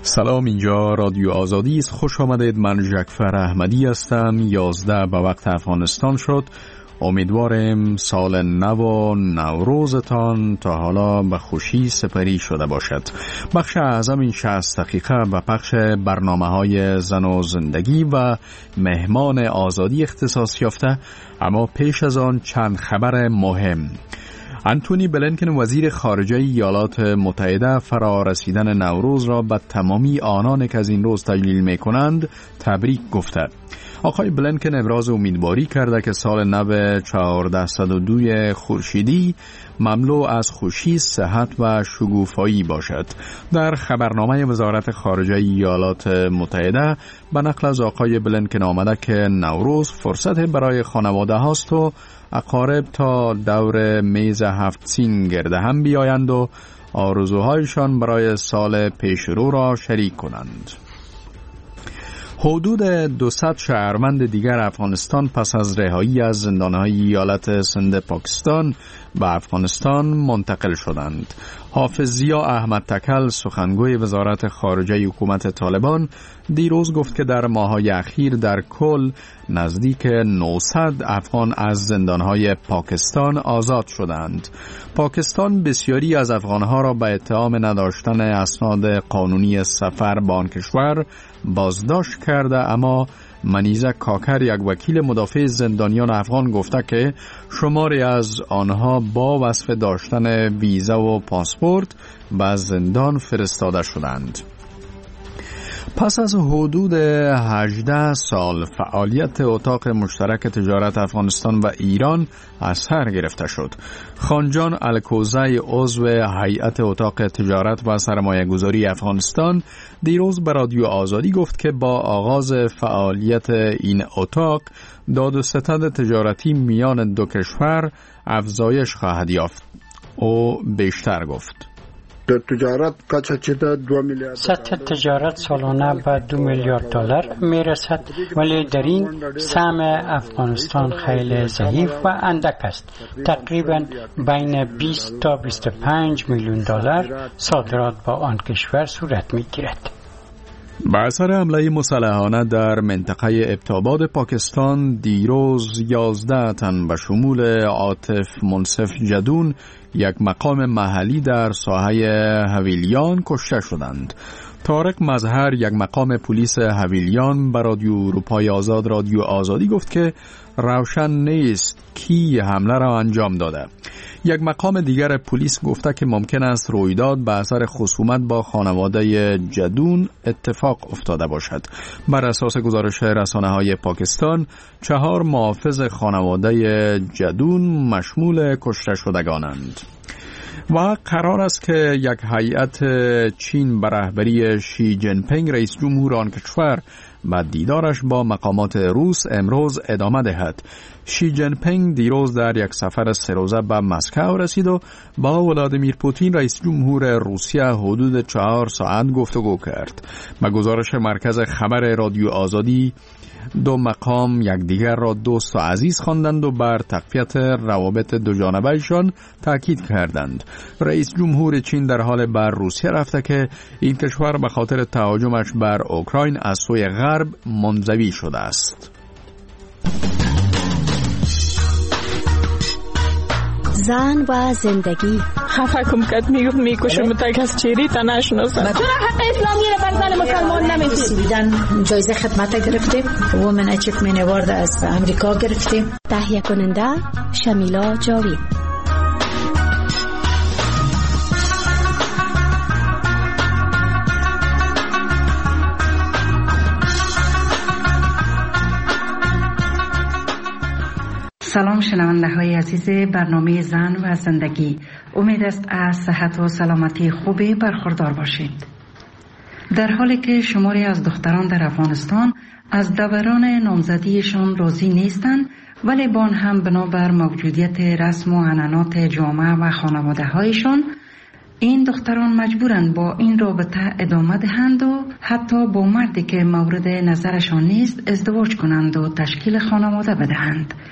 سلام، اینجا رادیو آزادی است. خوش آمدید. من جعفر احمدی هستم. 11 به وقت افغانستان شد. امیدوارم سال نو و نوروزتان تا حالا به خوشی سپری شده باشد. بخش اعظم این 60 دقیقه به پخش برنامه‌های زن و زندگی و مهمان آزادی اختصاص یافته، اما پیش از آن چند خبر مهم. انتونی بلینکن وزیر خارجه ایالات متحده فرا رسیدن نوروز را به تمامی آنان که از این روز تجلیل می کنند تبریک گفته. آقای بلینکن ابراز امیدواری کرده که سال نو 1402 خورشیدی مملو از خوشی، صحت و شگوفایی باشد. در خبرنامه وزارت خارجه ایالات متحده به نقل از آقای بلینکن آمده که نوروز فرصت برای خانواده هاست و اقارب تا دور میز 7 سین گرد هم بیایند و آرزوهایشان برای سال پیشرو را شریک کنند. حدود 200 شهروند دیگر افغانستان پس از رهایی از زندانهای ایالت سند پاکستان به افغانستان منتقل شدند. حافظ ضیا احمد تکل، سخنگوی وزارت خارجه حکومت طالبان، دیروز گفت که در ماه‌های اخیر در کل نزدیک 900 افغان از زندانهای پاکستان آزاد شدند. پاکستان بسیاری از افغانها را به اتهام نداشتن اسناد قانونی سفر به آن کشور بازداشت کرده، اما منیزه کاکر، یک وکیل مدافع زندانیان افغان، گفته که شماری از آنها با وصف داشتن ویزا و پاسپورت به زندان فرستاده شدند. پس از حدود 18 سال فعالیت اتاق مشترک تجارت افغانستان و ایران از سر گرفته شد. خانجان الکوزی، عضو هیئت اتاق تجارت و سرمایه‌گذاری افغانستان، دیروز به رادیو آزادی گفت که با آغاز فعالیت این اتاق داد و ستد تجارتی میان دو کشور افزایش خواهد یافت. او بیشتر گفت: سطح تجارت سالانه به 2 میلیارد دلار میرسد، ولی در این سهم افغانستان خیلی ضعیف و اندک است. تقریبا بین 20 تا 25 میلیون دلار صادرات با آن کشور صورت میگیرد. با اثر حمله مسلحانه در منطقه ابتاباد پاکستان دیروز 11 تن به شمول عاطف منصف جدون، یک مقام محلی در ساحه حویلیان، کشته شدند. طارق مظهر، یک مقام پلیس حویلیان، به رادیو اروپای آزاد رادیو آزادی گفت که روشن نیست کی حمله را انجام داده. یک مقام دیگر پلیس گفته که ممکن است رویداد به اثر خصومت با خانواده جدون اتفاق افتاده باشد. بر اساس گزارش رسانه‌های پاکستان، 4 محافظ خانواده جدون مشمول کشته شدگانند. و قرار است که یک هیئت چین به رهبری شی جین پینگ، رئیس جمهور آن کشور، و دیدارش با مقامات روس امروز ادامه دهد. شی جین پینگ دیروز در یک سفر 3 روزه به مسکو رسید و با ولادیمیر پوتین، رئیس جمهور روسیه، حدود 4 ساعت گفتگو کرد. به گزارش مرکز خبر رادیو آزادی، 2 مقام یکدیگر را دوست و عزیز خواندند و بر تقویت روابط دو جانبه‌شان تاکید کردند. رئیس جمهور چین در حال بر روسیه رفته که این کشور به خاطر تهاجمش بر اوکراین از سوی غرب منزوی شده است. زن و زندگی. خفه کم کت میکشم تا کس چیری تا نشناسم. چرا حق اسلامی رو بر زن مسلمان نمیدید؟ جایزه خدمت گرفتیم، وومن اچیومنت اوارد از امریکا گرفتیم. تهیه کننده شمیلا جاوید. سلام شنونده های عزیز برنامه زن و زندگی، امید است از صحت و سلامتی خوبی برخوردار باشید. در حالی که شماری از دختران در افغانستان از دوران نامزدیشان راضی نیستند، ولی با آن هم بنابر موجودیت رسم و عنعنات جامعه و خانواده هایشان، این دختران مجبورند با این رابطه ادامه دهند و حتی با مردی که مورد نظرشان نیست ازدواج کنند و تشکیل خانواده بدهند.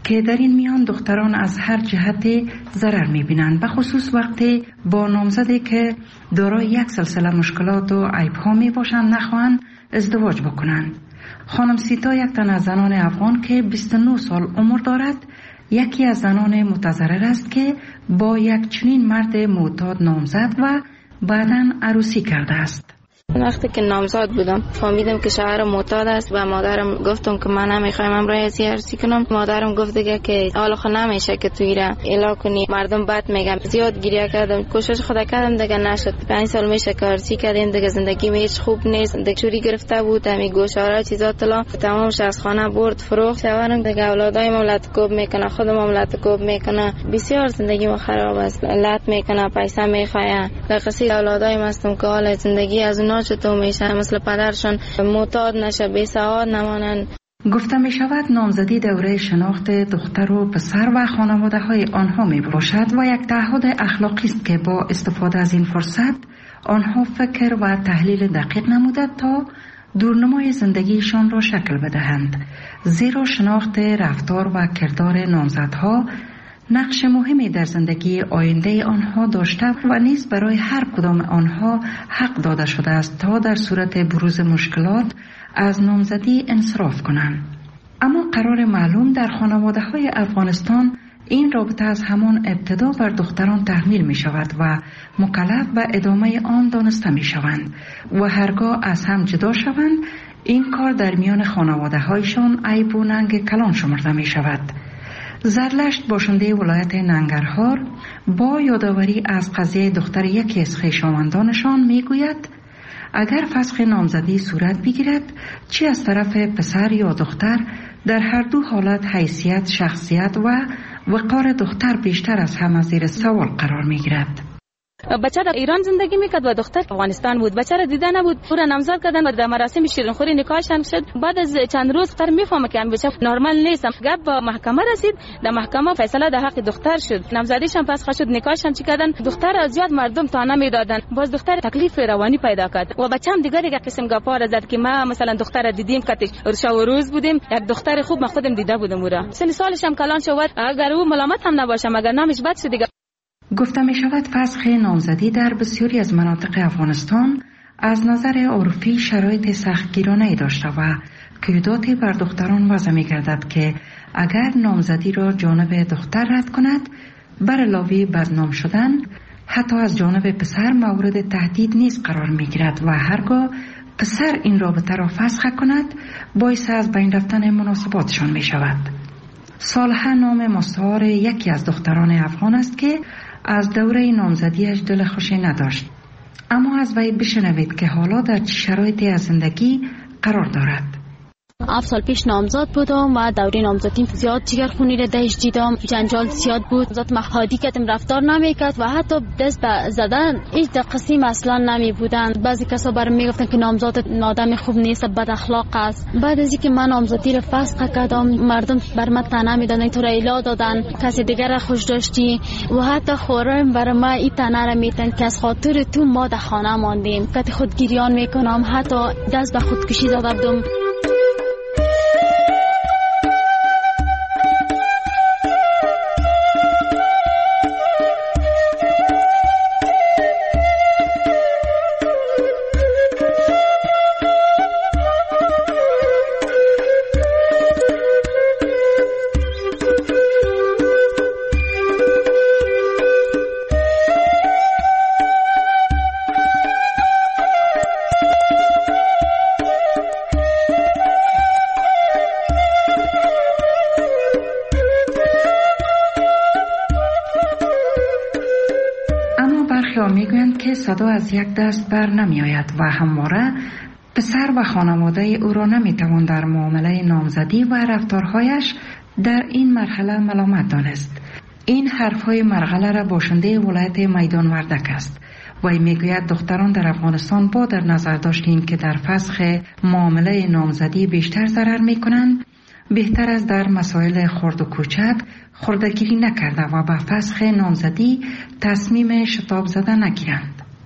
که در این میان دختران از هر جهت ضرر می‌بینند، به خصوص وقتی با نامزدی که دارای یک سلسله مشکلات و عیب‌ها میباشند نخواهند ازدواج بکنند. خانم سیتا یک تن از زنان افغان که 29 سال عمر دارد، یکی از زنان متضرر است که با یک چنین مرد معتاد نامزد و بعداً عروسی کرده است. وقتی که نامزد بودم فهمیدم که شوهرم معتاد است و مادرم گفتم که من نمیخوایم امروز عروسی کنم. مادرم گفت دیگه که حالا خود نمیشه که توی را اعلام کنی، مردم بد میگن. زیاد گریه کردم، کوشش خدا کردم دیگه نشد. 5 سال میشه که عروسی کردیم دیگه، زندگی هیچ خوب نیست. دیگه چوری گرفته بود، همین گوشواره چیزا طلا تمامش از خانه برد فروخت. شوهرم دیگه اولادای مملت کوب میکنه، خود مملت کوب میکنه، بسیار زندگی ما خراب است. لط میکنه، پیسه میخواه. قصه اولادای ماستم که حال زندگی از اونها چطور میشه، مثل پدرشون معتاد نشه، بی سواد نمانند. گفته می شود نامزدی دوره شناخت دختر و پسر و خانواده های آنها می باشد و یک تعهد اخلاقی است که با استفاده از این فرصت آنها فکر و تحلیل دقیق نموده تا دورنمای زندگیشان را شکل بدهند، زیرا شناخت رفتار و کردار نامزدها نقش مهمی در زندگی آینده آنها داشته و نیز برای هر کدام آنها حق داده شده است تا در صورت بروز مشکلات از نامزدی انصراف کنند. اما قرار معلوم در خانواده های افغانستان این رابطه از همان ابتدا بر دختران تحمیل می شود و مکلف به ادامه آن دانسته می شوند و هرگاه از هم جدا شوند این کار در میان خانواده هایشان عیب و ننگ کلان شمرده می شود. زرلشت باشنده ولایت ننگرهار با یادآوری از قضیه دختر یکی از خویشاوندانشان میگوید اگر فسخ نامزدی صورت بگیرد چه از طرف پسر یا دختر، در هر دو حالت حیثیت، شخصیت و وقار دختر بیشتر از همه زیر سوال قرار میگیرد. بچه در ایران زندگی میکرد و دختر افغانستان بود. بچه را دیده نبود، او را نامزد کردن و در مراسم شیرینخوری نکاحشان شد. بعد از چند روز دختر میفهمه که بچه نرمال نیست. گپ با محکمه رسید، در محکمه فیصله در حق دختر شد. نامزدیشان فسخ شد، نکاحشان چی کردن، دختر از زیاد مردم تانه میدادن. باز دختر تکلیف روانی پیدا کرد و بچه‌م دیگه قسم گپا را زد که ما مثلا دختر دیدیم کاتش شب و روز بودیم، یک دختر خوب ما خودم دیده بودم. او را سن سالش هم کلان شد، اگر او ملامت هم نباشه مگر نامش بد شد دیگه. گفته می شود فسخ نامزدی در بسیاری از مناطق افغانستان از نظر عرفی شرایط سختگیرانه‌ای داشته و قیوداتی بر دختران وضع می گردد که اگر نامزدی را جانب دختر رد کند بر علاوه بدنام شدن حتی از جانب پسر مورد تهدید نیز قرار می گیرد و هرگاه پسر این رابطه را فسخ کند باعث از بین رفتن مناسباتشان می شود. صالحه نام مستعار یکی از دختران افغان است که از دوره نامزدیش دل خوشی نداشت، اما از وی بشنوید که حالا در چه شرایطی از زندگی قرار دارد. 7 سال پیش نامزد بودم و دوره نامزدیم زیاد جگرخونی را داشت، دیدم جنجال زیاد بود، ذات محادی کردم رفتار نمیکرد و حتی دست به زدن هیچ قسم اصلا نمی بودند. بعضی کسا برام میگفتن که نامزد آدم خوب نیست، بد اخلاق است. بعد از اینکه من نامزدی را فسخ کردم مردم بر من طعنه میدادن، تو را الا دادن، کسی دیگر را خوش داشتی و حتی خورم بر ما این طعنه را میدن که از خاطر تو ما در خانه ماندیم، که خود گریان میکنم، حتی دست به خودکشی زده بودم. میگویند که صدا از یک دست بر نمی آید و همواره پسر و خانواده او را نمی توان در معامله نامزدی و رفتارهایش در این مرحله ملامت دانست. این حرفهای مرغله را باشنده ولایت میدان وردک است و میگوید دختران در افغانستان با در نظر داشتیم که در فسخ معامله نامزدی بیشتر ضرر می کنند، بهتر از در مسائل خرد و کوچک خردگیری نکرده و به فسخ نامزدی تصمیم شتاب زده نگیرند.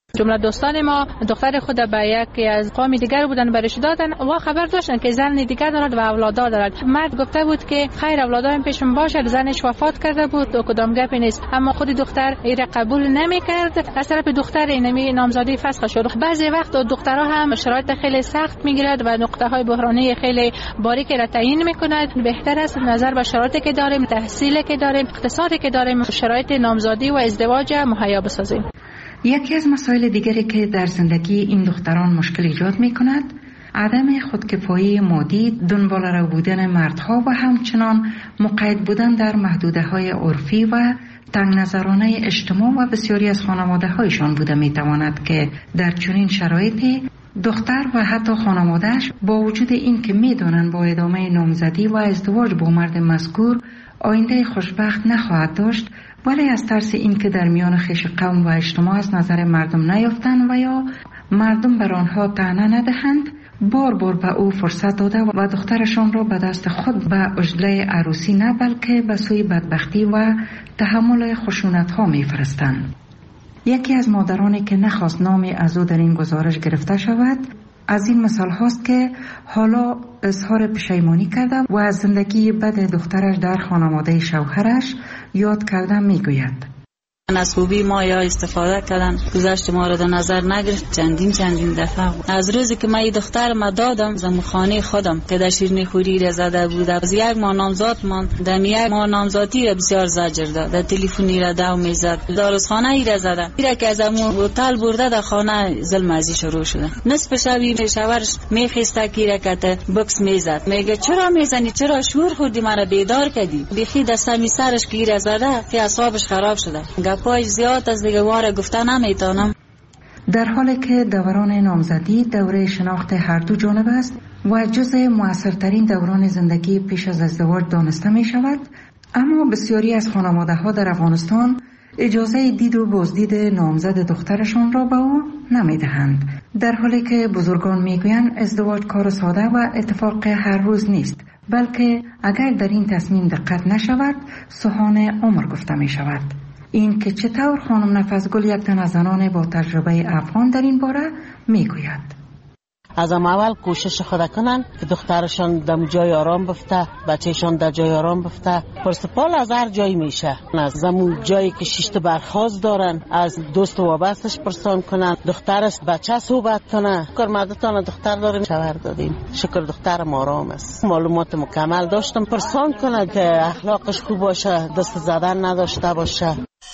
جمله دوستان ما دختر خود به یکی از قوم دیگر بودن برش دادن و خبر داشتن که زن دیگر دارد و اولادا دارد. مرد گفته بود که خیر اولادام پیشم باشد، زنش وفات کرده بود و کدام گپی نیست. اما خود دختر ایره قبول نمیکرد. از طرف دختر اینمی نامزادی فسخ شد. بعضی وقت دخترها هم شرایط خیلی سخت میگیرد و نقطه های بحرانی خیلی باریکی را تعیین میکند. بهتر است نظر به شرایطی که داریم، تحصیلی که داریم، اقتصادی که داریم، شرایط نامزادی و ازدواج مهیا بسازیم. یکی از مسائل دیگری که در زندگی این دختران مشکل ایجاد می کند عدم خودکفایی مادی، دنبال رو بودن مردها و همچنان مقید بودن در محدوده های عرفی و تنگ نظرانه اجتماع و بسیاری از خانواده هایشان بوده می تواند که در چنین شرایطی دختر و حتی خانوادهش با وجود این که می دانند با ادامه نامزدی و ازدواج با مرد مذکور آینده خوشبخت نخواهد داشت، ولی از ترس این که در میان خویش قوم و اجتماع از نظر مردم نیفتند و یا مردم بر آنها طعنه ندهند، بار بار به او فرصت داده و دخترشان را به دست خود به عجله عروسی نه بلکه به سوی بدبختی و تحمل خشونت ها می فرستند. یکی از مادرانی که نخواست نامی از او در این گزارش گرفته شود از این مثال هاست که حالا اظهار پشیمانی کرده و از زندگی بد دخترش در خانواده شوهرش یاد کرده می گوید. از خوبی ما یا استفاده کردن، گذشت ما را در نظر نگرفت. چندین دفعه از روزی که من دختر ما دادم زمو خانه خودم که در شیرینی خوری را زده بود، از یک ماه نامزاد من در یک ماه نامزادی را بسیار زجر داد، در تلفنی را دو میزد، داروخانه ای را زده، ایرا که از امو هتل برده در خانه ظلم ازی شروع شده. نصف شبی شوهرش میخسته که رکته بکس میزد، میگه چرا میزنی، چرا شور خوردی، مرا بیدار کردی. بیخی دستمی سرش که را زده که اعصابش خراب شده. پای زیاد از دیگه واره گفته نمیتونم. در حالی که دوران نامزدی دوره شناخت هر دو جانب است و جزء موثرترین دوران زندگی پیش از ازدواج دانسته می شود، اما بسیاری از خانواده ها در افغانستان اجازه دید و بازدید نامزد دخترشان را به او نمی دهند، در حالی که بزرگان می گویند ازدواج کار ساده و اتفاق هر روز نیست، بلکه اگر در این تصمیم دقت نشود سوهان عمر گفته می شود. این که چطور خانم نفسگل یک تن از زنان با تجربه افغان در این باره میگوید. از اول کوشش خود کنن که دخترشان در جای آرام بفته، بچهشان در جای آرام بفته. پرسپال از هر جایی میشه، از زمون جایی که شیشت برخواست دارن از دوست و وابستش پرسان کنن، دخترش بچه صحبت کنه. شکر مردتان دختر داریم، شوهر دادیم، شکر دخترم آرام است. معلومات مکمل داشتم، پرسان کنه که اخلاقش خوب باشه، دست زدن نداشته باشه.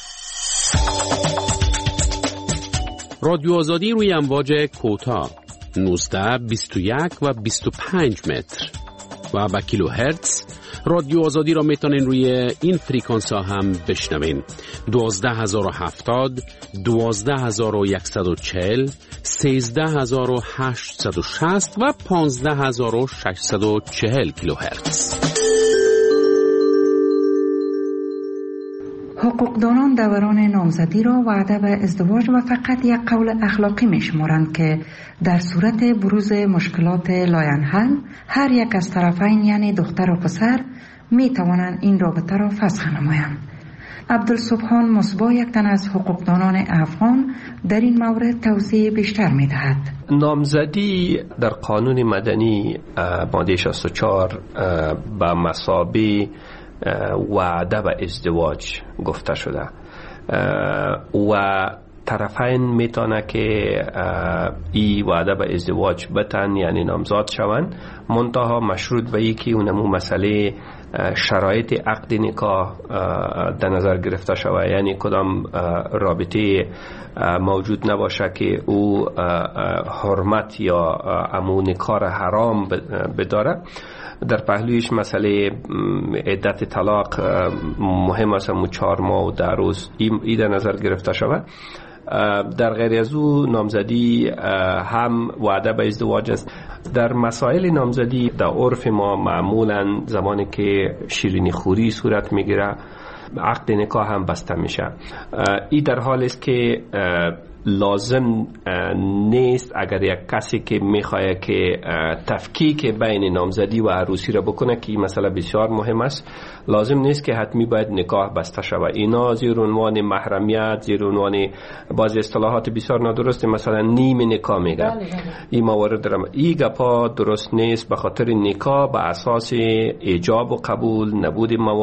رادیو آزادی روی امواج کوتاه 19, 21 و 25 متر و با کیلو هرتز. رادیو آزادی را میتونین روی این فریکانس ها هم بشنوین. 12070, 12140, 13860 و 15640 کیلو هرتز. حقوقدانان دوران نامزدی را وعده به ازدواج و فقط یک قول اخلاقی می شمارند که در صورت بروز مشکلات لاینحل هر یک از طرفین یعنی دختر و پسر می توانند این رابطه را فسخ نمایند. عبدالسبحان مصباح یک تن از حقوقدانان افغان در این مورد توضیح بیشتر می دهد. نامزدی در قانون مدنی ماده 64 به مثابه وعده به ازدواج گفته شده و طرفین میتونه که این وعده به ازدواج بتن یعنی نامزاد شوند، منتها مشروط به یکی اونمو مسئله شرایط عقد نکاح در نظر گرفته شود، یعنی کدام رابطه موجود نباشه که او حرمت یا امو نکاح حرام بداره. در پهلویش مسئله عدت طلاق مهم است، 4 ماه و 10 روز این در نظر گرفته شود. در غیر از او نامزدی هم وعده به ازدواج است. در مسائل نامزدی در عرف ما معمولا زمانی که شیرینی خوری صورت میگیره عقد نکاح هم بسته میشه. این در حال است که لازم نیست اگر یک کسی که میخواد که تفکیک بین نامزدی و عروسی را بکنه که این مسئله بسیار مهم است، لازم نیست که حتمی باید نکاح بسته شود. اینا زیر عنوان محرمیت، زیر عنوان بعضی اصطلاحات بسیار نادرست، مثلا نیم نکاح میگه. این موارد درم این گپا درست نیست، به خاطر نکاح به اساس ایجاب و قبول، نبود موارد